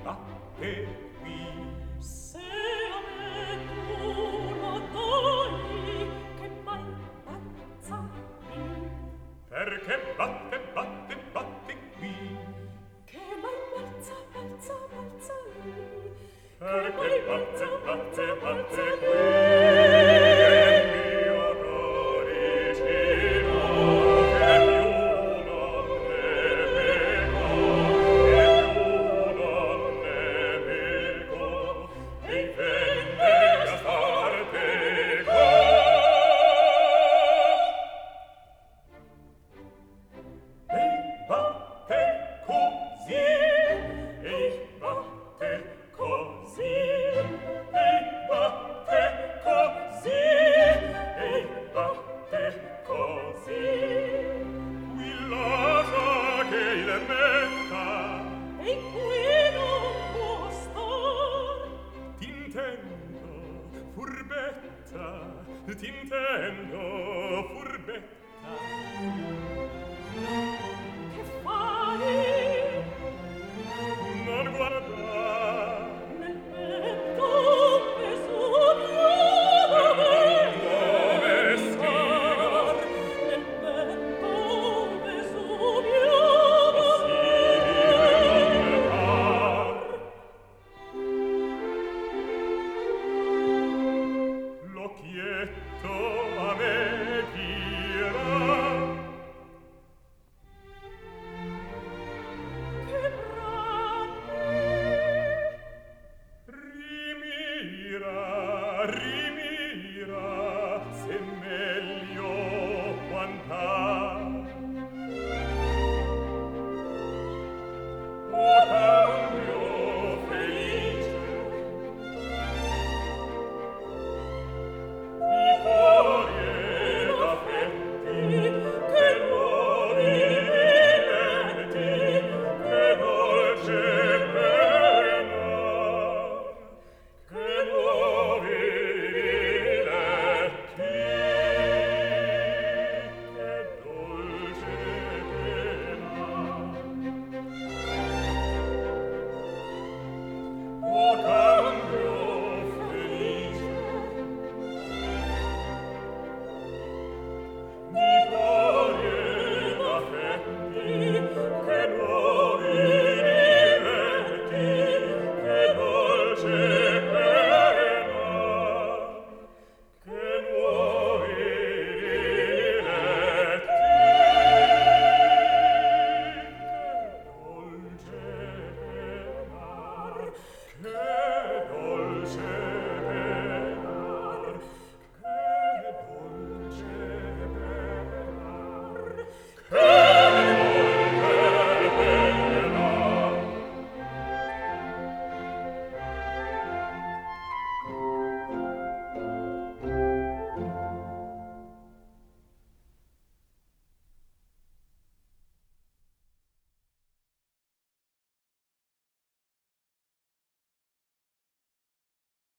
batte qui. Se a me tu lo togli, che m'ammazzavi. Perché batte, batte, batte qui. Che m'ammazza, mazza, mazza lì. Perché batte, batte, batte qui. Mio cuoricino, che più non ne vedo, e venne a parte e batte così, e batte così, e batte così, e batte così. Qui lascia che il metta, E qui non può star. t'intendo, furbetta, t'intendo,